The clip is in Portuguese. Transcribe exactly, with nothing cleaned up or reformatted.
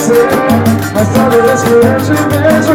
você, mas toda vez que eu te vejo